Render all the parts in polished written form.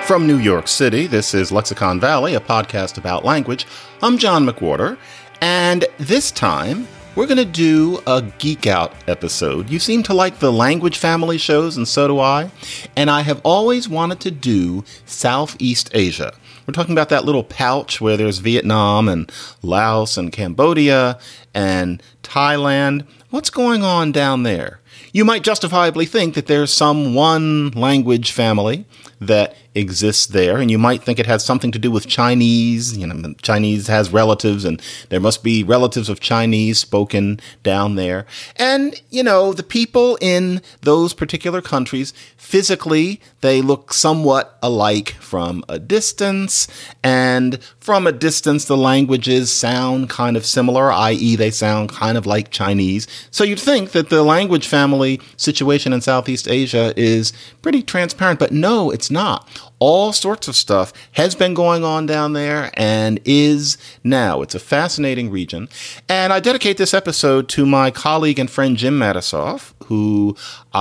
From New York City, this is Lexicon Valley, a podcast about language. I'm John McWhorter, and this time we're going to do a Geek Out episode. You seem to like the language family shows, and so do I. And I have always wanted to do Southeast Asia. We're talking about that little pouch where there's Vietnam and Laos and Cambodia and Thailand. What's going on down there? You might justifiably think that there's some one language family that exists there, and you might think it has something to do with Chinese. You know, Chinese has relatives, and there must be relatives of Chinese spoken down there. And, you know, the people in those particular countries, physically, they look somewhat alike from a distance, and from a distance, the languages sound kind of similar, i.e. they sound kind of like Chinese. So you'd think that the language family situation in Southeast Asia is pretty transparent, but no, it's not. All sorts of stuff has been going on down there and is now. It's a fascinating region. And I dedicate this episode to my colleague and friend Jim Matisoff, who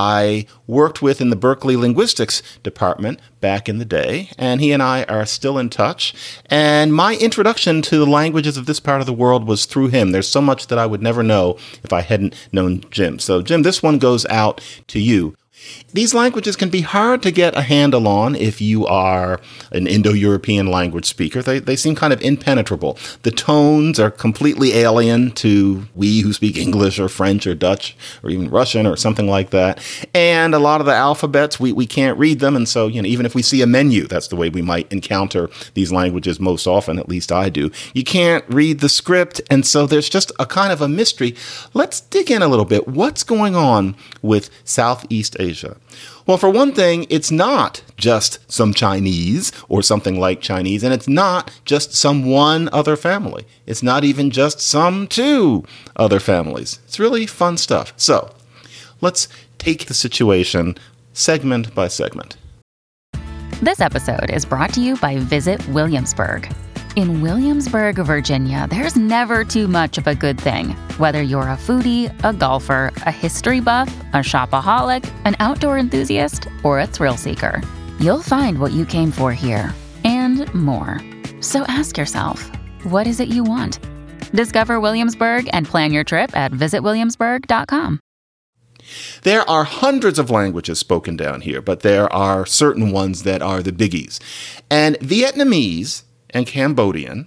I worked with in the Berkeley Linguistics Department back in the day. And he and I are still in touch. And my introduction to the languages of this part of the world was through him. There's so much that I would never know if I hadn't known Jim. So, Jim, this one goes out to you. These languages can be hard to get a handle on if you are an Indo-European language speaker. They seem kind of impenetrable. The tones are completely alien to we who speak English or French or Dutch or even Russian or something like that. And a lot of the alphabets, we can't read them. And so, you know, even if we see a menu, that's the way we might encounter these languages most often, at least I do. You can't read the script. And so there's just a kind of a mystery. Let's dig in a little bit. What's going on with Southeast Asia? Well, for one thing, it's not just some Chinese or something like Chinese, and it's not just some one other family. It's not even just some two other families. It's really fun stuff. So let's take the situation segment by segment. This episode is brought to you by Visit Williamsburg. In Williamsburg, Virginia, there's never too much of a good thing. Whether you're a foodie, a golfer, a history buff, a shopaholic, an outdoor enthusiast, or a thrill seeker, you'll find what you came for here and more. So ask yourself, what is it you want? Discover Williamsburg and plan your trip at visitwilliamsburg.com. There are hundreds of languages spoken down here, but there are certain ones that are the biggies. And Vietnamese and Cambodian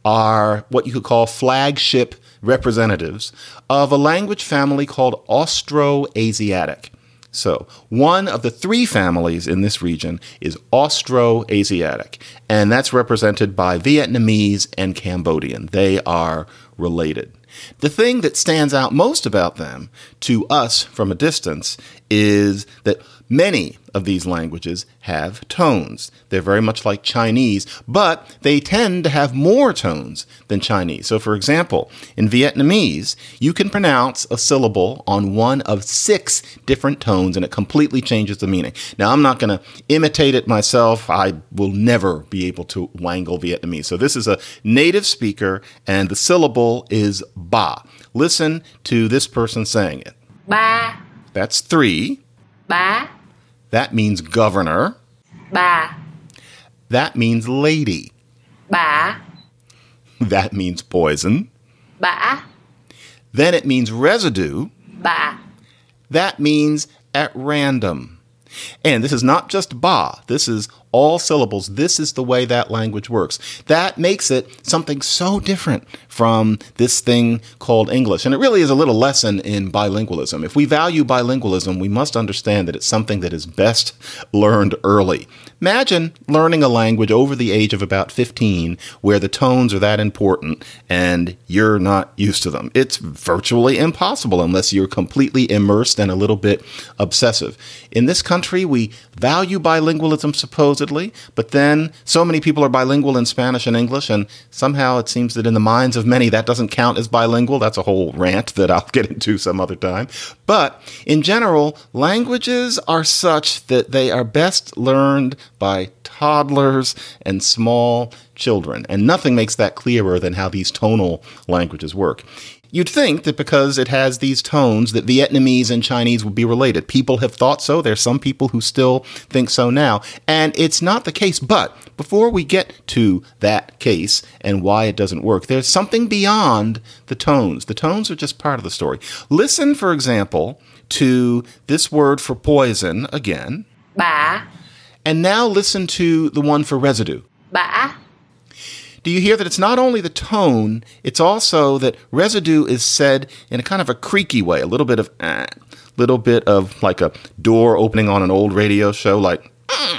are what you could call flagship representatives of a language family called Austroasiatic. So one of the three families in this region is Austroasiatic, and that's represented by Vietnamese and Cambodian. They are related. The thing that stands out most about them to us from a distance is that many of these languages have tones. They're very much like Chinese, but they tend to have more tones than Chinese. So, for example, in Vietnamese, you can pronounce a syllable on one of 6 different tones, and it completely changes the meaning. Now, I'm not going to imitate it myself. I will never be able to wangle Vietnamese. So this is a native speaker, and the syllable is ba. Listen to this person saying it. Ba. That's 3. Ba. That means governor. Ba. That means lady. Ba. That means poison. Ba. Then it means residue. Ba. That means at random. And this is not just ba. This is all syllables. This is the way that language works. That makes it something so different from this thing called English. And it really is a little lesson in bilingualism. If we value bilingualism, we must understand that it's something that is best learned early. Imagine learning a language over the age of about 15 where the tones are that important and you're not used to them. It's virtually impossible unless you're completely immersed and a little bit obsessive. In this country, we value bilingualism supposedly, but then so many people are bilingual in Spanish and English, and somehow it seems that in the minds of many that doesn't count as bilingual. That's a whole rant that I'll get into some other time. But in general, languages are such that they are best learned by toddlers and small children. And nothing makes that clearer than how these tonal languages work. You'd think that because it has these tones that Vietnamese and Chinese would be related. People have thought so. There's some people who still think so now. And it's not the case. But before we get to that case and why it doesn't work, there's something beyond the tones. The tones are just part of the story. Listen, for example, to this word for poison again. bã, And now listen to the one for residue. bã, Do you hear that it's not only the tone, it's also that residue is said in a kind of a creaky way, a little bit of like a door opening on an old radio show, like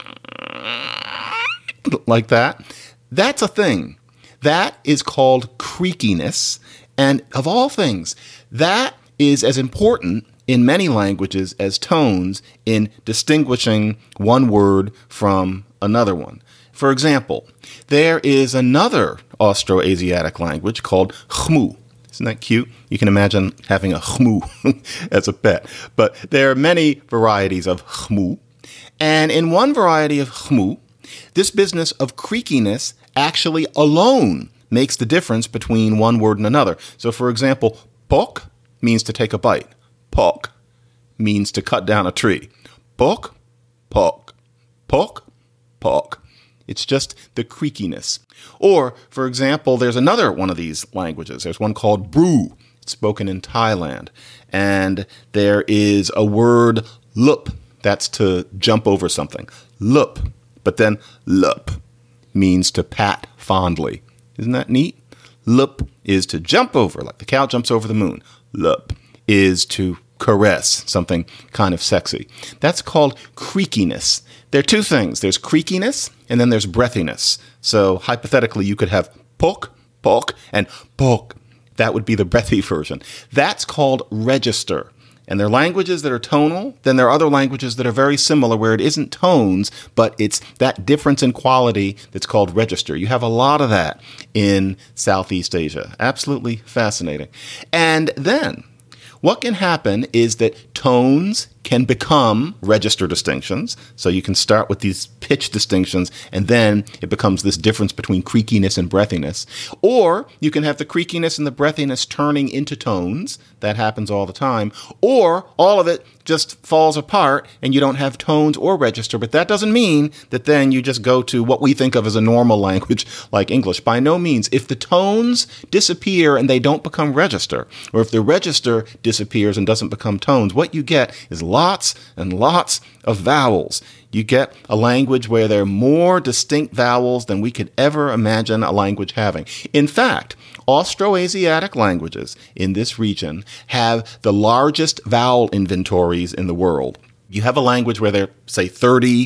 that. That's a thing. That is called creakiness. And of all things, that is as important in many languages as tones in distinguishing one word from another one. For example, there is another Austroasiatic language called Khmu. Isn't that cute? You can imagine having a Khmu as a pet. But there are many varieties of Khmu. And in one variety of Khmu, this business of creakiness actually alone makes the difference between one word and another. So, for example, pok means to take a bite. Pok means to cut down a tree. Pok, pok, pok, pok. It's just the creakiness. Or, for example, there's another one of these languages. There's one called Bru. It's spoken in Thailand. And there is a word lup. That's to jump over something. Lup. But then lup means to pat fondly. Isn't that neat? Lup is to jump over, like the cow jumps over the moon. Lup is to caress, something kind of sexy. That's called creakiness. There are two things. There's creakiness, and then there's breathiness. So hypothetically, you could have pok, pok, and pok. That would be the breathy version. That's called register. And there are languages that are tonal. Then there are other languages that are very similar where it isn't tones, but it's that difference in quality that's called register. You have a lot of that in Southeast Asia. Absolutely fascinating. And then what can happen is that tones can become register distinctions. So you can start with these pitch distinctions, and then it becomes this difference between creakiness and breathiness. Or you can have the creakiness and the breathiness turning into tones. That happens all the time. Or all of it just falls apart and you don't have tones or register. But that doesn't mean that then you just go to what we think of as a normal language like English. By no means. If the tones disappear and they don't become register, or if the register disappears and doesn't become tones, what you get is lots and lots of vowels. You get a language where there are more distinct vowels than we could ever imagine a language having. In fact, Austroasiatic languages in this region have the largest vowel inventories in the world. You have a language where there are, say, 30,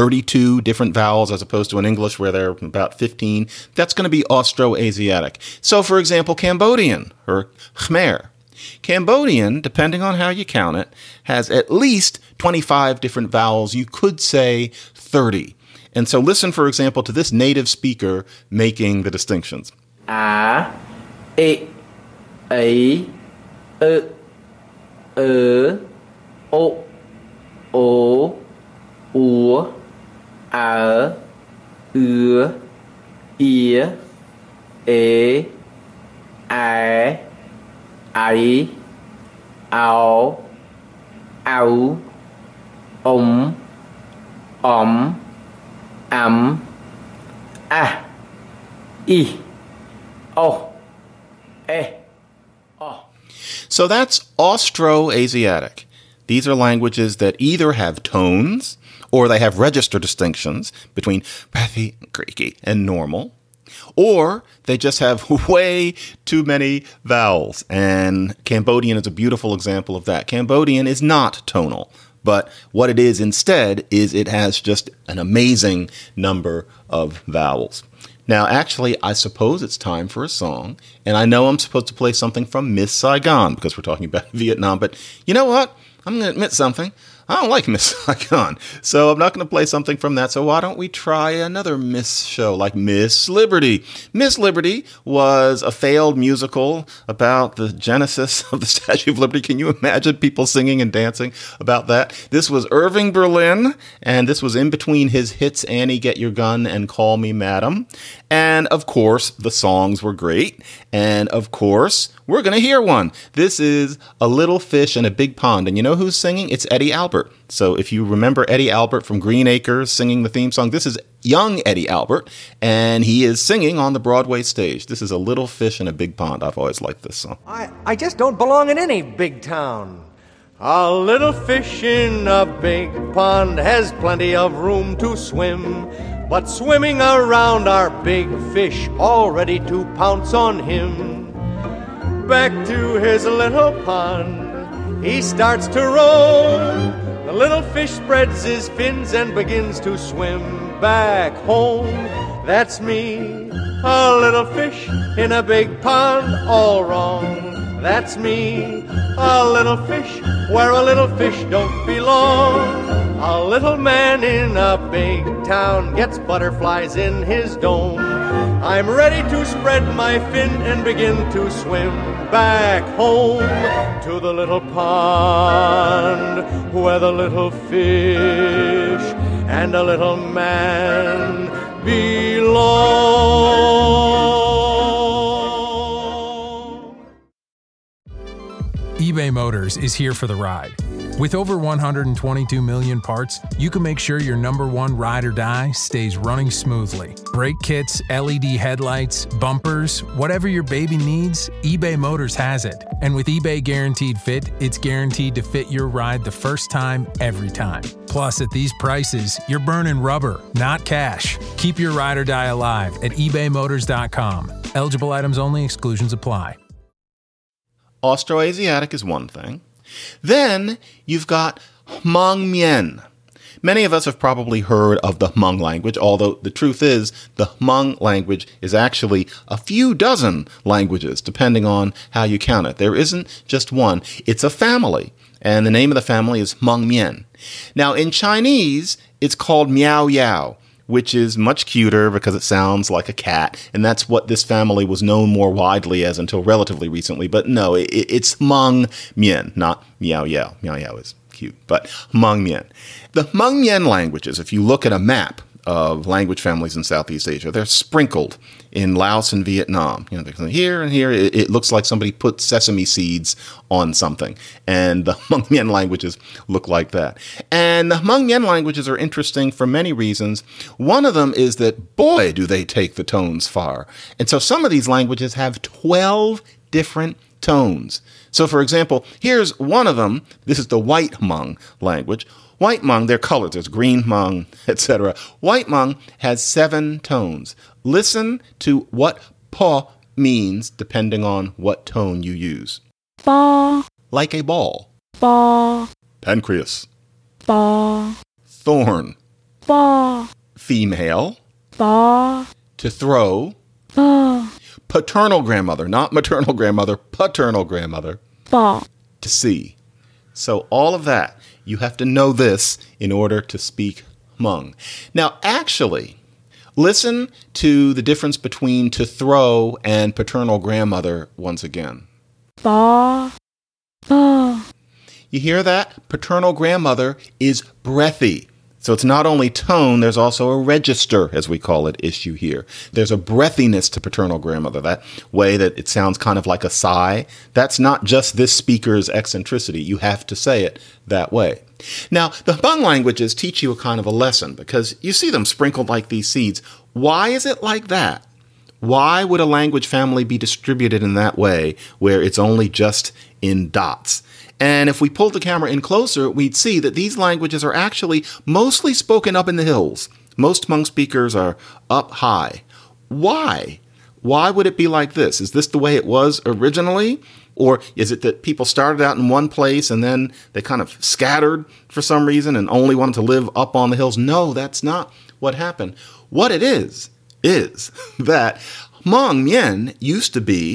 32 different vowels as opposed to in English where there are about 15. That's going to be Austroasiatic. So, for example, Cambodian or Khmer. Cambodian, depending on how you count it, has at least 25 different vowels. You could say 30. And so listen, for example, to this native speaker making the distinctions. A, E, A, O, O, U, A, U, I, E, I, ao, áo, a, I, O, E, O. So that's Austroasiatic. These are languages that either have tones or they have register distinctions between breathy, creaky, and normal. Or they just have way too many vowels. And Cambodian is a beautiful example of that. Cambodian is not tonal, but what it is instead is it has just an amazing number of vowels. Now, actually, I suppose it's time for a song. And I know I'm supposed to play something from Miss Saigon because we're talking about Vietnam. But you know what? I'm going to admit something. I don't like Miss Saigon, so I'm not going to play something from that. So why don't we try another Miss show, like Miss Liberty? Miss Liberty was a failed musical about the genesis of the Statue of Liberty. Can you imagine people singing and dancing about that? This was Irving Berlin, and this was in between his hits Annie, Get Your Gun, and Call Me Madam. And of course, the songs were great. And of course, we're going to hear one. This is A Little Fish in a Big Pond. And you know who's singing? It's Eddie Albert. So if you remember Eddie Albert from Green Acres singing the theme song, this is young Eddie Albert, and he is singing on the Broadway stage. This is A Little Fish in a Big Pond. I've always liked this song. I just don't belong in any big town. A little fish in a big pond has plenty of room to swim, but swimming around are big fish all ready to pounce on him. Back to his little pond, he starts to roam. The little fish spreads his fins and begins to swim back home. That's me, a little fish in a big pond, all wrong. That's me, a little fish where a little fish don't belong. A little man in a big town gets butterflies in his dome. I'm ready to spread my fin and begin to swim back home to the little pond where the little fish and a little man belong. eBay Motors is here for the ride. With over 122 million parts, you can make sure your number one ride or die stays running smoothly. Brake kits, LED headlights, bumpers, whatever your baby needs, eBay Motors has it. And with eBay Guaranteed Fit, it's guaranteed to fit your ride the first time, every time. Plus, at these prices, you're burning rubber, not cash. Keep your ride or die alive at ebaymotors.com. Eligible items only, exclusions apply. Austroasiatic is one thing. Then you've got Hmong Mien. Many of us have probably heard of the Hmong language, although the truth is the Hmong language is actually a few dozen languages, depending on how you count it. There isn't just one. It's a family, and the name of the family is Hmong Mien. Now, in Chinese, it's called Miao Yao, which is much cuter because it sounds like a cat, and that's what this family was known more widely as until relatively recently. But no, it's Hmong Mien, not Miao Yao. Miao Yao is cute, but Hmong Mien. The Hmong Mien languages, if you look at a map of language families in Southeast Asia, they're sprinkled in Laos and Vietnam. You know, here and here, it looks like somebody put sesame seeds on something. And the Hmong Mien languages look like that. And the Hmong Mien languages are interesting for many reasons. One of them is that, boy, do they take the tones far. And so some of these languages have 12 different tones. So, for example, here's one of them. This is the White Hmong language. White Hmong, they're colored. There's green Hmong, etc. White Hmong has 7 tones. Listen to what pa means depending on what tone you use. Ba, Like a ball. ba, Pancreas. ba, Thorn. ba, Female. ba, To throw. ba, Paternal grandmother, not maternal grandmother, paternal grandmother. ba. To see. So all of that, you have to know this in order to speak Hmong. Now, actually, listen to the difference between to throw and paternal grandmother once again. Ba, ba. You hear that? Paternal grandmother is breathy. So it's not only tone, there's also a register, as we call it, issue here. There's a breathiness to paternal grandmother, that way that it sounds kind of like a sigh. That's not just this speaker's eccentricity. You have to say it that way. Now, the Hmong languages teach you a kind of a lesson because you see them sprinkled like these seeds. Why is it like that? Why would a language family be distributed in that way where it's only just in dots? And if we pulled the camera in closer, we'd see that these languages are actually mostly spoken up in the hills. Most Hmong speakers are up high. Why? Why would it be like this? Is this the way it was originally? Or is it that people started out in one place and then they kind of scattered for some reason and only wanted to live up on the hills? No, that's not what happened. What it is that Hmong Mien used to be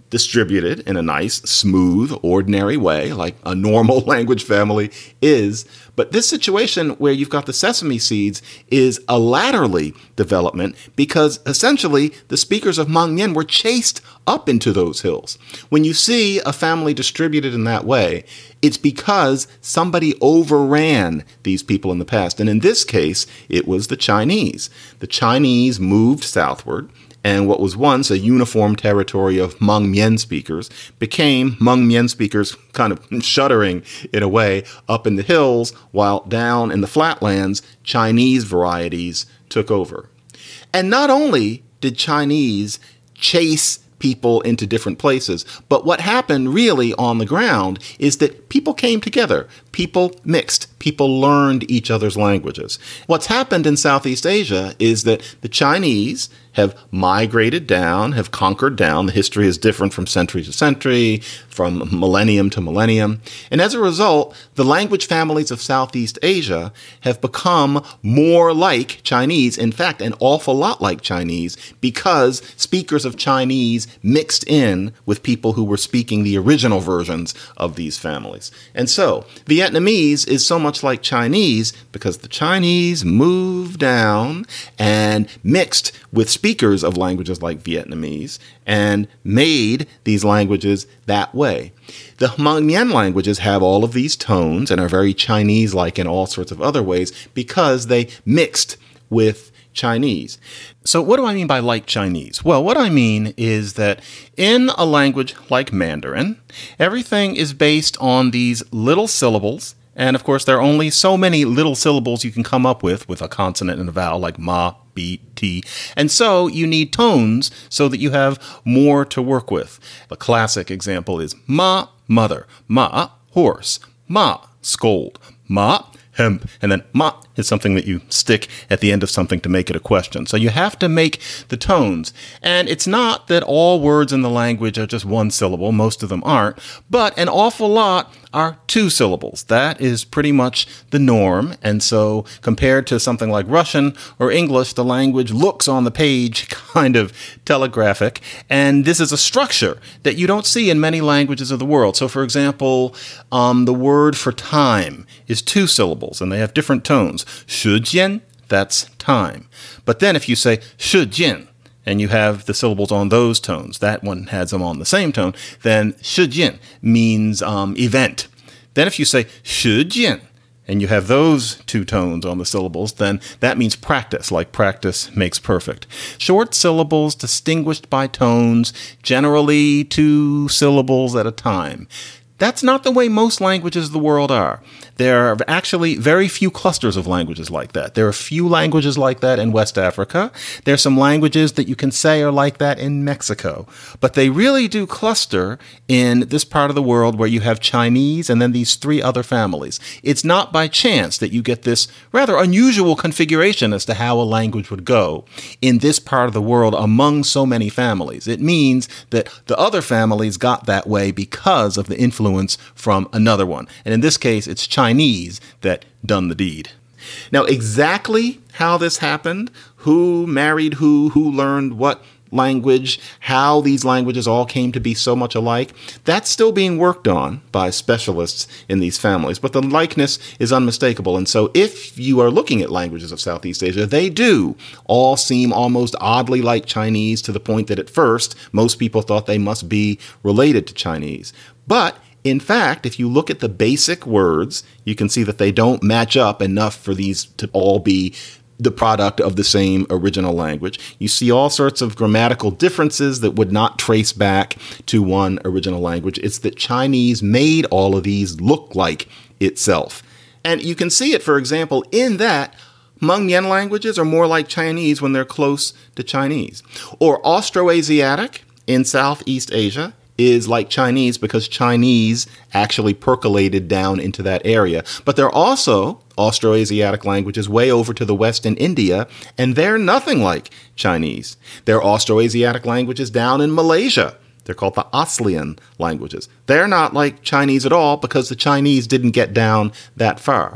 distributed in a nice, smooth, ordinary way, like a normal language family is. But this situation where you've got the sesame seeds is a laterally development because essentially the speakers of Hmong-Mien were chased up into those hills. When you see a family distributed in that way, it's because somebody overran these people in the past. And in this case, it was the Chinese. The Chinese moved southward, and what was once a uniform territory of Hmong-Mien speakers became Hmong-Mien speakers kind of shuddering in a way up in the hills, while down in the flatlands, Chinese varieties took over. And not only did Chinese chase people into different places, but what happened really on the ground is that people came together, people mixed, people learned each other's languages. What's happened in Southeast Asia is that the Chinese have migrated down, have conquered down. The history is different from century to century, from millennium to millennium. And as a result, the language families of Southeast Asia have become more like Chinese, in fact, an awful lot like Chinese, because speakers of Chinese mixed in with people who were speaking the original versions of these families. And so Vietnamese is so much like Chinese because the Chinese moved down and mixed with speakers of languages like Vietnamese and made these languages that way. The Hmong-Mien languages have all of these tones and are very Chinese-like in all sorts of other ways because they mixed with Chinese. So what do I mean by like Chinese? Well, what I mean is that in a language like Mandarin, everything is based on these little syllables. And of course, there are only so many little syllables you can come up with a consonant and a vowel like ma, bi, ti. And so you need tones so that you have more to work with. A classic example is ma, mother, ma, horse, ma, scold, ma, hemp, and then ma is something that you stick at the end of something to make it a question. So you have to make the tones. And it's not that all words in the language are just one syllable. Most of them aren't. But an awful lot are two syllables. That is pretty much the norm. And so compared to something like Russian or English, the language looks on the page kind of telegraphic. And this is a structure that you don't see in many languages of the world. So for example, the word for time is two syllables and they have different tones. 时间, that's time. But then if you say 时间, and you have the syllables on those tones, that one has them on the same tone, then 时间 means event. Then if you say 时间, and you have those two tones on the syllables, then that means practice, like practice makes perfect. Short syllables distinguished by tones, generally two syllables at a time. That's not the way most languages of the world are. There are actually very few clusters of languages like that. There are few languages like that in West Africa. There are some languages that you can say are like that in Mexico. But they really do cluster in this part of the world where you have Chinese and then these three other families. It's not by chance that you get this rather unusual configuration as to how a language would go in this part of the world among so many families. It means that the other families got that way because of the influence from another one. And in this case, it's Chinese that done the deed. Now, exactly how this happened, who married who learned what language, how these languages all came to be so much alike, that's still being worked on by specialists in these families. But the likeness is unmistakable. And so if you are looking at languages of Southeast Asia, they do all seem almost oddly like Chinese to the point that at first most people thought they must be related to Chinese. But in fact, if you look at the basic words, you can see that they don't match up enough for these to all be the product of the same original language. You see all sorts of grammatical differences that would not trace back to one original language. It's that Chinese made all of these look like itself. And you can see it, for example, in that Hmong-Mien languages are more like Chinese when they're close to Chinese. Or Austroasiatic in Southeast Asia is like Chinese because Chinese actually percolated down into that area. But there are also Austroasiatic languages way over to the west in India, and they're nothing like Chinese. There are Austroasiatic languages down in Malaysia. They're called the Aslian languages. They're not like Chinese at all because the Chinese didn't get down that far.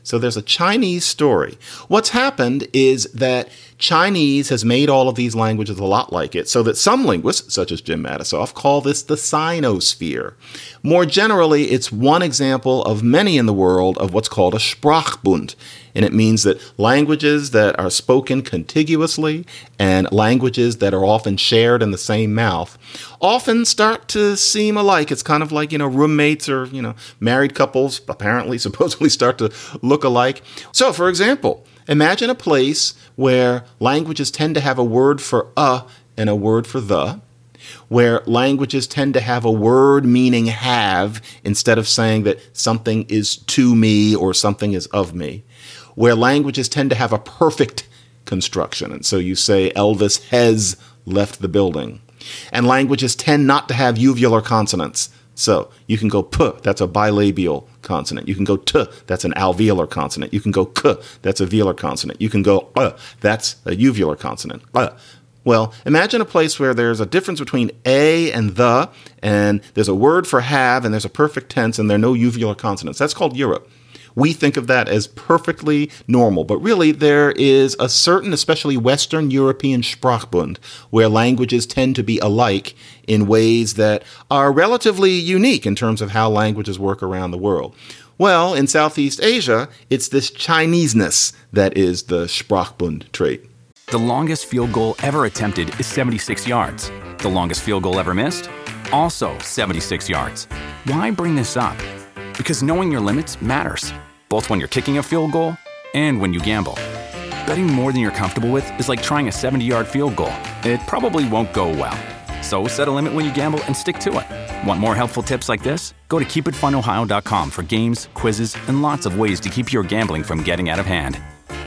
So there's a Chinese story. What's happened is that Chinese has made all of these languages a lot like it, so that some linguists, such as Jim Matisoff, call this the Sinosphere. More generally, it's one example of many in the world of what's called a Sprachbund, and it means that languages that are spoken contiguously and languages that are often shared in the same mouth often start to seem alike. It's kind of like, roommates or, married couples apparently, supposedly start to look alike. So, for example, imagine a place where languages tend to have a word for and a word for the, where languages tend to have a word meaning have instead of saying that something is to me or something is of me, where languages tend to have a perfect construction. And so you say Elvis has left the building. And languages tend not to have uvular consonants. So you can go p, that's a bilabial consonant. You can go t, that's an alveolar consonant. You can go k, that's a velar consonant. You can go that's a uvular consonant. Well, imagine a place where there's a difference between a and the, and there's a word for have, and there's a perfect tense, and there are no uvular consonants. That's called Europe. We think of that as perfectly normal, but really there is a certain, especially Western European Sprachbund, where languages tend to be alike in ways that are relatively unique in terms of how languages work around the world. Well, in Southeast Asia, it's this Chineseness that is the Sprachbund trait. The longest field goal ever attempted is 76 yards. The longest field goal ever missed? Also 76 yards. Why bring this up? Because knowing your limits matters, both when you're kicking a field goal and when you gamble. Betting more than you're comfortable with is like trying a 70-yard field goal. It probably won't go well. So set a limit when you gamble and stick to it. Want more helpful tips like this? Go to keepitfunohio.com for games, quizzes, and lots of ways to keep your gambling from getting out of hand.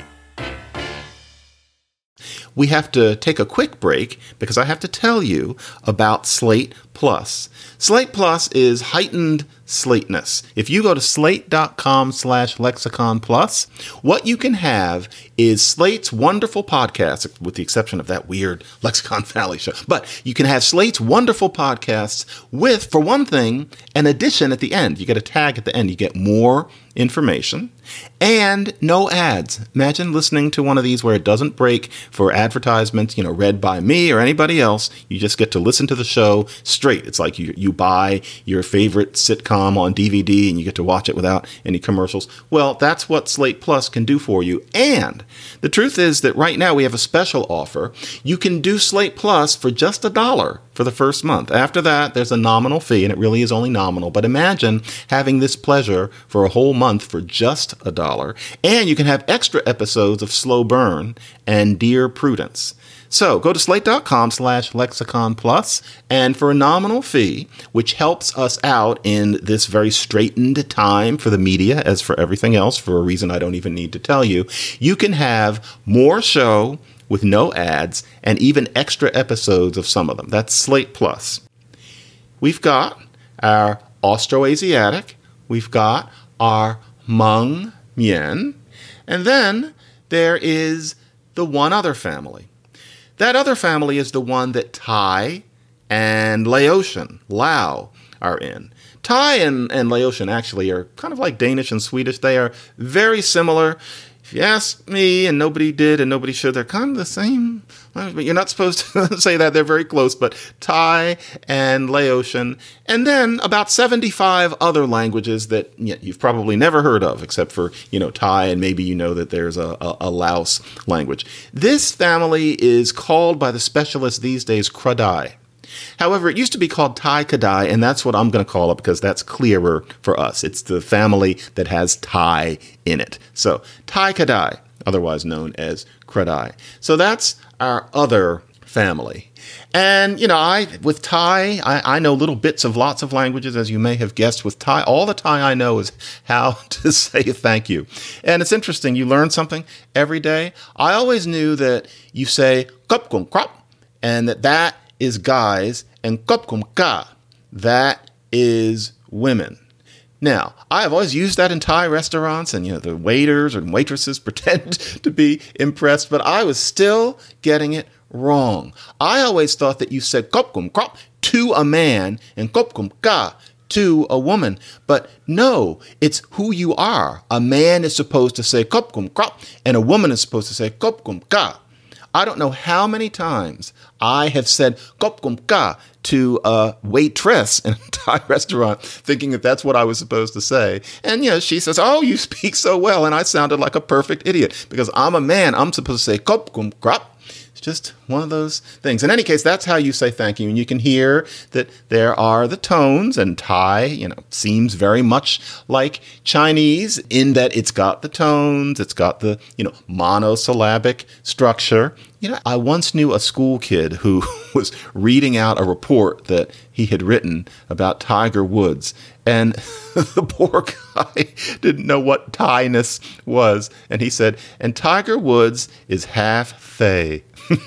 We have to take a quick break because I have to tell you about Slate Plus. Slate Plus is heightened Slateness. If you go to slate.com/lexicon plus, what you can have is Slate's wonderful podcasts, with the exception of that weird Lexicon Valley show. But you can have Slate's wonderful podcasts with, for one thing, an addition at the end. You get a tag at the end. You get more information and no ads. Imagine listening to one of these where it doesn't break for advertisements, read by me or anybody else. You just get to listen to the show straight. It's like you buy your favorite sitcom on DVD and you get to watch it without any commercials. Well, that's what Slate Plus can do for you. And the truth is that right now we have a special offer. You can do Slate Plus for just $1 for the first month. After that, there's a nominal fee, and it really is only nominal. But imagine having this pleasure for a whole month for just $1. And you can have extra episodes of Slow Burn and Dear Prudence. So go to slate.com/lexicon plus, and for a nominal fee, which helps us out in this very straitened time for the media, as for everything else, for a reason I don't even need to tell you, you can have more show with no ads and even extra episodes of some of them. That's Slate Plus. We've got our Austroasiatic, we've got our Hmong Mien, and then there is the one other family. That other family is the one that Thai and Laotian, Lao, are in. Thai and Laotian actually are kind of like Danish and Swedish. They are very similar. If you ask me, and nobody did and nobody should, they're kind of the same. But you're not supposed to say that. They're very close. But Thai and Laotian, and then about 75 other languages that you've probably never heard of, except for, Thai, and maybe you know that there's a Laos language. This family is called by the specialists these days Kradai. However, it used to be called Thai Kadai, and that's what I'm going to call it because that's clearer for us. It's the family that has Thai in it. So Thai Kadai, otherwise known as Kradai. So that's our other family. And, with Thai, I know little bits of lots of languages, as you may have guessed. With Thai, all the Thai I know is how to say thank you. And it's interesting. You learn something every day. I always knew that you say kop kum krop, and that is guys, and kop kum ka, that is women. Now, I have always used that in Thai restaurants, and the waiters and waitresses pretend to be impressed, but I was still getting it wrong. I always thought that you said kop kum krop to a man and kop kum ka to a woman. But no, it's who you are. A man is supposed to say kop kum krop, and a woman is supposed to say kop kum ka. I don't know how many times I have said kop kum ka to a waitress in a Thai restaurant, thinking that that's what I was supposed to say. And, she says, oh, you speak so well. And I sounded like a perfect idiot because I'm a man. I'm supposed to say kop kum krop. It's just one of those things. In any case, that's how you say thank you. And you can hear that there are the tones, and Thai, seems very much like Chinese in that it's got the tones, it's got the, monosyllabic structure. I once knew a school kid who was reading out a report that he had written about Tiger Woods. And the poor guy didn't know what Thai-ness was. And he said, and Tiger Woods is half Thai.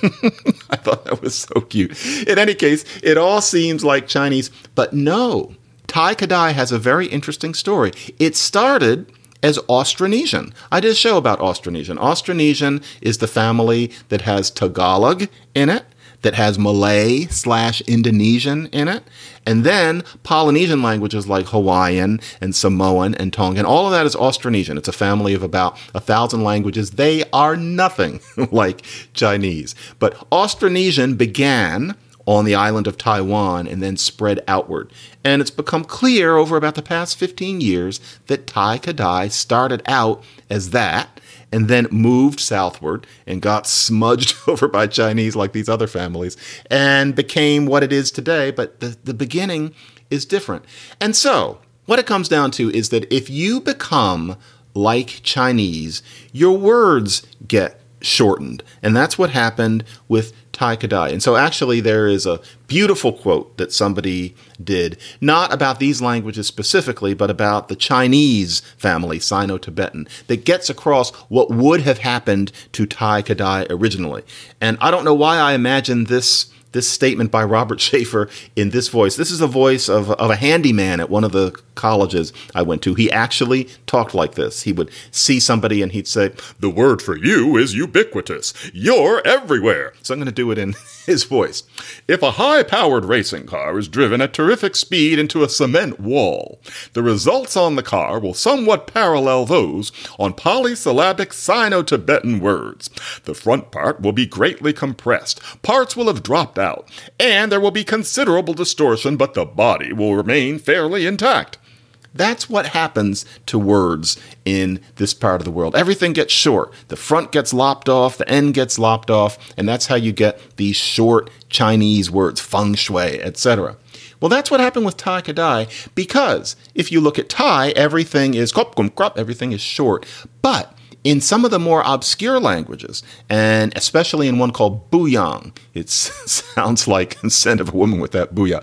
I thought that was so cute. In any case, it all seems like Chinese. But no, Thai Kadai has a very interesting story. It started as Austronesian. I did a show about Austronesian. Austronesian is the family that has Tagalog in it, that has Malay/Indonesian in it, and then Polynesian languages like Hawaiian and Samoan and Tongan. All of that is Austronesian. It's a family of about 1,000 languages. They are nothing like Chinese. But Austronesian began on the island of Taiwan and then spread outward. And it's become clear over about the past 15 years that Thai Kadai started out as that and then moved southward and got smudged over by Chinese like these other families and became what it is today. But the beginning is different. And so what it comes down to is that if you become like Chinese, your words get shortened. And that's what happened with Thai Kadai. And so actually there is a beautiful quote that somebody did, not about these languages specifically, but about the Chinese family, Sino-Tibetan, that gets across what would have happened to Thai Kadai originally. And I don't know why I imagined this statement by Robert Schaefer in this voice. This is a voice of a handyman at one of the colleges I went to. He actually talked like this. He would see somebody and he'd say, "The word for you is ubiquitous. You're everywhere." So I'm going to do it in his voice. "If a high-powered racing car is driven at terrific speed into a cement wall, the results on the car will somewhat parallel those on polysyllabic Sino-Tibetan words. The front part will be greatly compressed. Parts will have dropped out, and there will be considerable distortion, but the body will remain fairly intact." That's what happens to words in this part of the world. Everything gets short. The front gets lopped off, the end gets lopped off, and that's how you get these short Chinese words, feng shui, etc. Well, that's what happened with Thai Kadai, because if you look at Thai, everything is kop kum krop, everything is short. But in some of the more obscure languages, and especially in one called Buyang, it sounds like the scent of a woman with that booyah.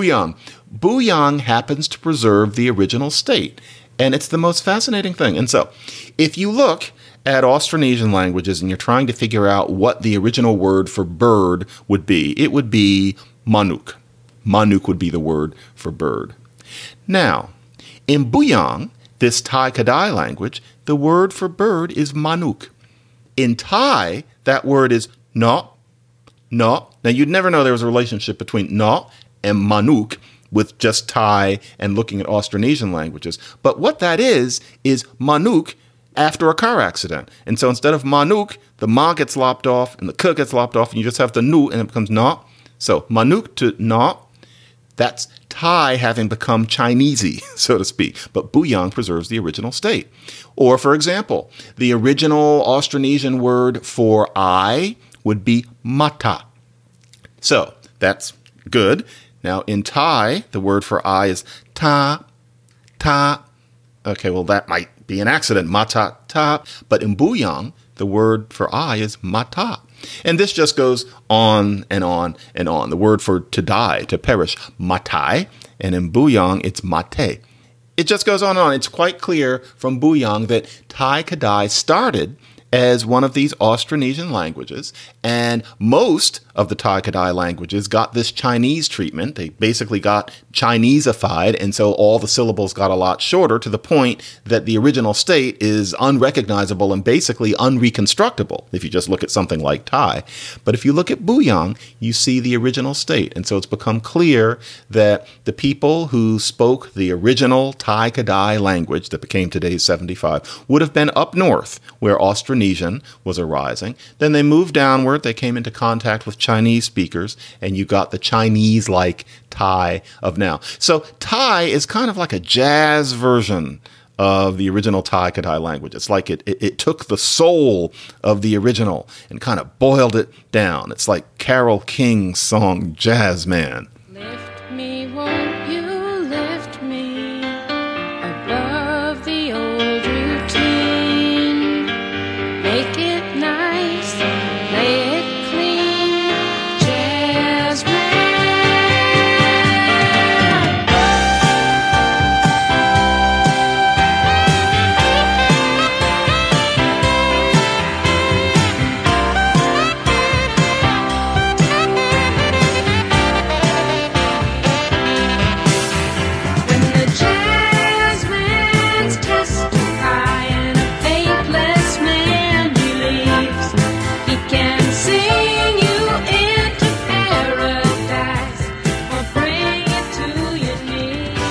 Buyang happens to preserve the original state, and it's the most fascinating thing. And so, if you look at Austronesian languages and you're trying to figure out what the original word for bird would be, it would be manuk. Manuk would be the word for bird. Now, in Buyang, this Thai Kadai language, the word for bird is manuk. In Thai, that word is no. Now, you'd never know there was a relationship between no and manuk with just Thai and looking at Austronesian languages. But what that is manuk after a car accident. And so instead of manuk, the ma gets lopped off and the k gets lopped off, and you just have the nu, and it becomes na. So manuk to na, that's Thai having become Chinesey, so to speak. But Buyang preserves the original state. Or, for example, the original Austronesian word for I would be mata. So that's good. Now, in Thai, the word for I is ta. Okay, well, that might be an accident, mata, ta. But in Buyang, the word for I is mata. And this just goes on and on and on. The word for to die, to perish, matai. And in Buyang, it's mate. It just goes on and on. It's quite clear from Buyang that Thai Kadai started as one of these Austronesian languages, and most of the Tai Kadai languages got this Chinese treatment. They basically got Chineseified, and so all the syllables got a lot shorter, to the point that the original state is unrecognizable and basically unreconstructible if you just look at something like Thai. But if you look at Buyang, you see the original state, and so it's become clear that the people who spoke the original Tai Kadai language that became today's 75 would have been up north, where Austronesian was arising. Then they moved downward, they came into contact with Chinese speakers, and you got the Chinese-like Thai of now. So Thai is kind of like a jazz version of the original Tai Kadai language. It's like it took the soul of the original and kind of boiled it down. It's like Carole King's song, Jazz Man. Lift me, won't you lift me above the old routine? Make it nice, lay it clean, jazz man. When the jazz man's testify and a faithless man believes, he can sing you into paradise or bring you to your knees.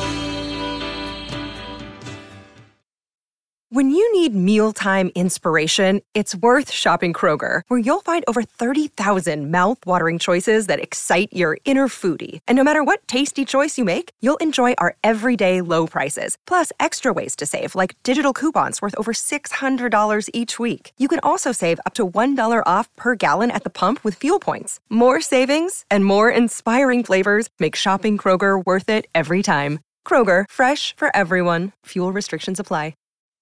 When you need mealtime inspiration, it's worth shopping Kroger, where you'll find over 30,000 mouth-watering choices that excite your inner foodie. And no matter what tasty choice you make, you'll enjoy our everyday low prices, plus extra ways to save, like digital coupons worth over $600 each week. You can also save up to $1 off per gallon at the pump with fuel points. More savings and more inspiring flavors make shopping Kroger worth it every time. Kroger, fresh for everyone. Fuel restrictions apply.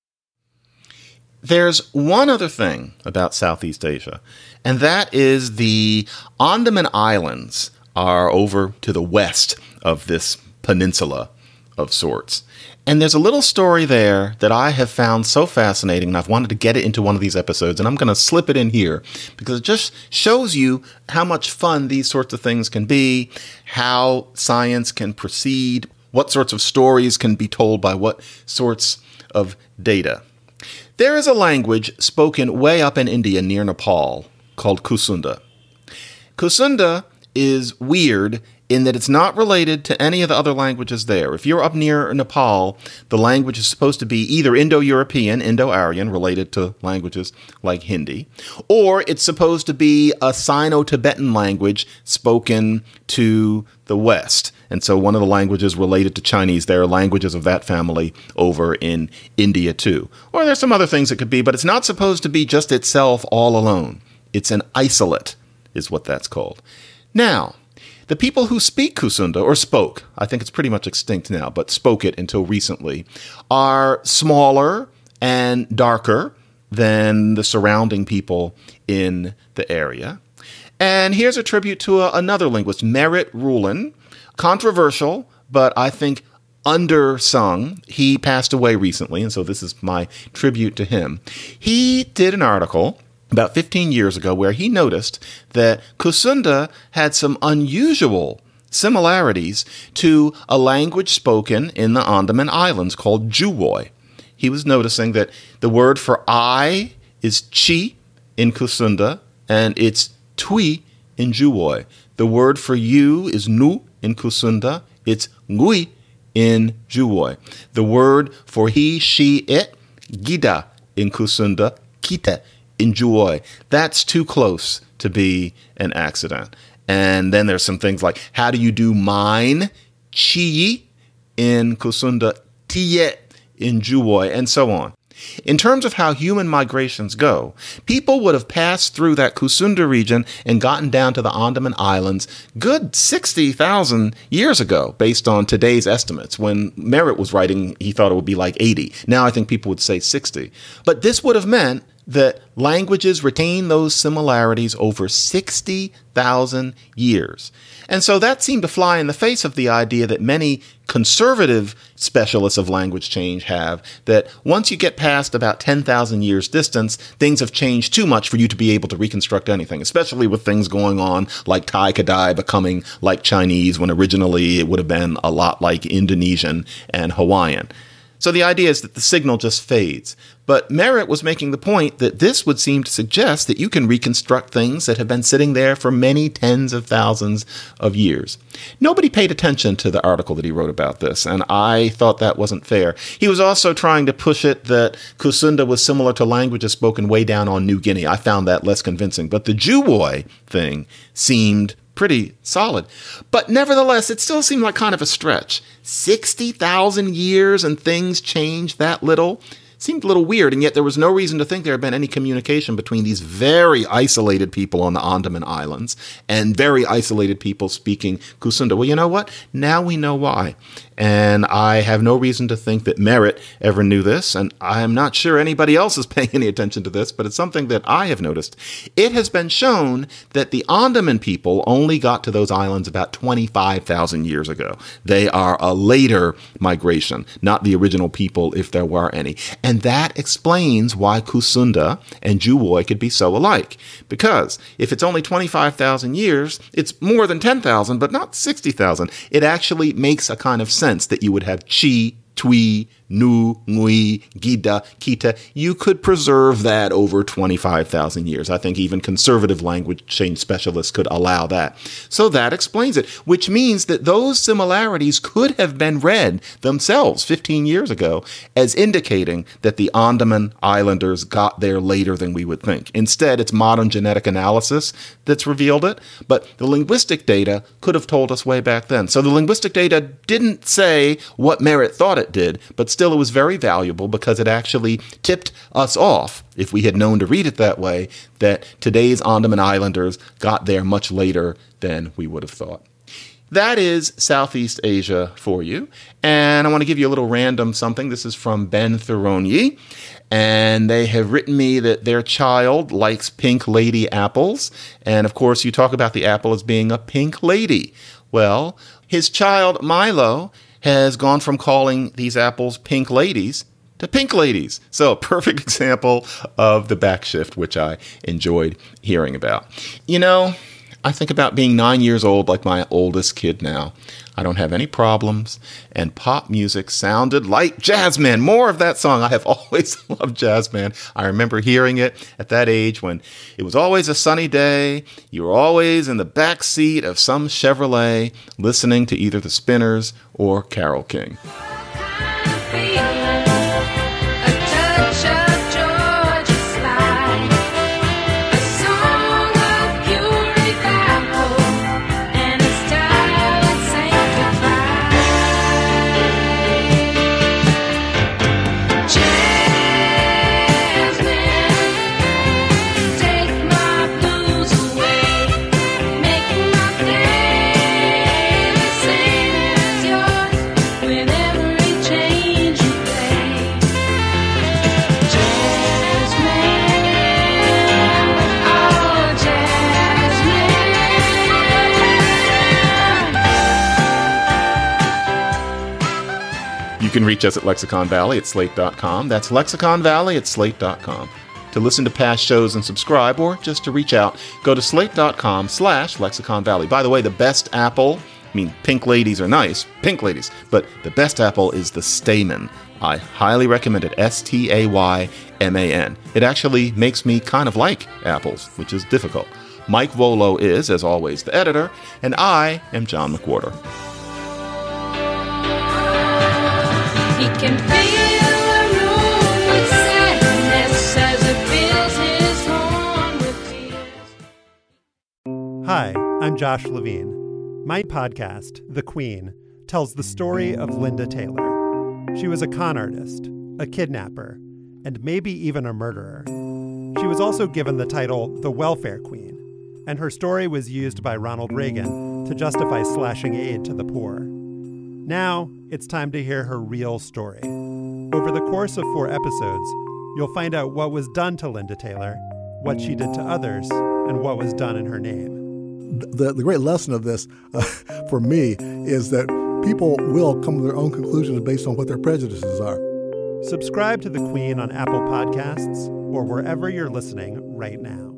There's one other thing about Southeast Asia, and that is the Andaman Islands are over to the west of this peninsula of sorts. And there's a little story there that I have found so fascinating, and I've wanted to get it into one of these episodes, and I'm going to slip it in here because it just shows you how much fun these sorts of things can be, how science can proceed, what sorts of stories can be told by what sorts of data. There is a language spoken way up in India near Nepal called Kusunda. Kusunda is weird in that it's not related to any of the other languages there. If you're up near Nepal, the language is supposed to be either Indo-European, Indo-Aryan, related to languages like Hindi, or it's supposed to be a Sino-Tibetan language spoken to the West. And so one of the languages related to Chinese, there are languages of that family over in India too. Or there's some other things it could be, but it's not supposed to be just itself all alone. It's an isolate, is what that's called. Now, the people who speak Kusunda, or spoke, I think it's pretty much extinct now, but spoke it until recently, are smaller and darker than the surrounding people in the area. And here's a tribute to another linguist, Merit Rulin. Controversial, but I think undersung. He passed away recently, and so this is my tribute to him. He did an article about 15 years ago where he noticed that Kusunda had some unusual similarities to a language spoken in the Andaman Islands called Juwoi. He was noticing that the word for I is chi in Kusunda, and it's tui in Juwoi. The word for you is nu in Kusunda, it's ngui in Juwoi. The word for he, she, it, gida in Kusunda, kita in Juwoi. That's too close to be an accident. And then there's some things like, how do you do mine? Chi in Kusunda, tiye in Juwoi, and so on. In terms of how human migrations go, people would have passed through that Kusunda region and gotten down to the Andaman Islands good 60,000 years ago, based on today's estimates. When Merritt was writing, he thought it would be like 80. Now I think people would say 60. But this would have meant that languages retain those similarities over 60,000 years. And so that seemed to fly in the face of the idea that many conservative specialists of language change have, that once you get past about 10,000 years distance, things have changed too much for you to be able to reconstruct anything, especially with things going on like Thai Kadai becoming like Chinese when originally it would have been a lot like Indonesian and Hawaiian. So the idea is that the signal just fades. But Merritt was making the point that this would seem to suggest that you can reconstruct things that have been sitting there for many tens of thousands of years. Nobody paid attention to the article that he wrote about this, and I thought that wasn't fair. He was also trying to push it that Kusunda was similar to languages spoken way down on New Guinea. I found that less convincing. But the Juwoi thing seemed pretty solid. But nevertheless, it still seemed like kind of a stretch. 60,000 years and things changed that little? Seemed a little weird, and yet there was no reason to think there had been any communication between these very isolated people on the Andaman Islands and very isolated people speaking Kusunda. Well, you know what? Now we know why. And I have no reason to think that Merritt ever knew this, and I am not sure anybody else is paying any attention to this, but it's something that I have noticed. It has been shown that the Andaman people only got to those islands about 25,000 years ago. They are a later migration, not the original people, if there were any. And that explains why Kusunda and Juwoi could be so alike. Because if it's only 25,000 years, it's more than 10,000, but not 60,000. It actually makes a kind of sense that you would have Chi, Twi, Nu, Ngui, Gida, Kita. You could preserve that over 25,000 years. I think even conservative language change specialists could allow that. So that explains it, which means that those similarities could have been read themselves 15 years ago as indicating that the Andaman Islanders got there later than we would think. Instead, it's modern genetic analysis that's revealed it, but the linguistic data could have told us way back then. So the linguistic data didn't say what Merritt thought it did, but still it was very valuable because it actually tipped us off, if we had known to read it that way, that today's Andaman Islanders got there much later than we would have thought. That is Southeast Asia for you. And I want to give you a little random something. This is from Ben Thuronyi. And they have written me that their child likes pink lady apples. And of course, you talk about the apple as being a pink lady. Well, his child, Milo, has gone from calling these apples pink ladies to pink ladies. So a perfect example of the backshift, which I enjoyed hearing about. You know, I think about being 9 years old like my oldest kid now. I don't have any problems, and pop music sounded like Jazzman. More of that song. I have always loved Jazzman. I remember hearing it at that age when it was always a sunny day. You were always in the back seat of some Chevrolet listening to either the Spinners or Carole King. You can reach us at Lexicon Valley at slate.com. That's Lexicon Valley at slate.com. To listen to past shows and subscribe, or just to reach out, go to slate.com/Lexicon Valley. By the way, the best apple, I mean, pink ladies are nice, pink ladies, but the best apple is the Stayman. I highly recommend it, Stayman. It actually makes me kind of like apples, which is difficult. Mike Volo is, as always, the editor, and I am John McWhorter. He can fill a room with sadness as it fills his horn with tears. Hi, I'm Josh Levine. My podcast, The Queen, tells the story of Linda Taylor. She was a con artist, a kidnapper, and maybe even a murderer. She was also given the title the Welfare Queen, and her story was used by Ronald Reagan to justify slashing aid to the poor. Now, it's time to hear her real story. Over the course of 4 episodes, You'll find out what was done to Linda Taylor, what she did to others, and what was done in her name. The great lesson of this for me is that people will come to their own conclusions based on what their prejudices are. Subscribe to The Queen on Apple Podcasts or wherever you're listening right now.